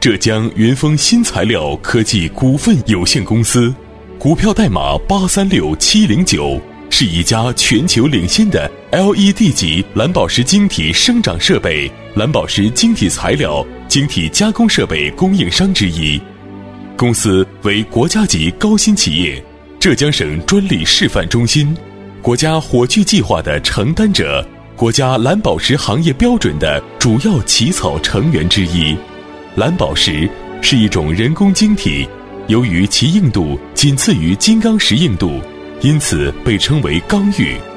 浙江云峰新材料科技股份有限公司，股票代码836709，是一家全球领先的 LED 级蓝宝石晶体生长设备、蓝宝石晶体材料、晶体加工设备供应商之一。公司为国家级高新企业、浙江省专利示范中心、国家火炬计划的承担者、国家蓝宝石行业标准的主要起草成员之一。蓝宝石是一种人工晶体，由于其硬度仅次于金刚石硬度，因此被称为刚玉。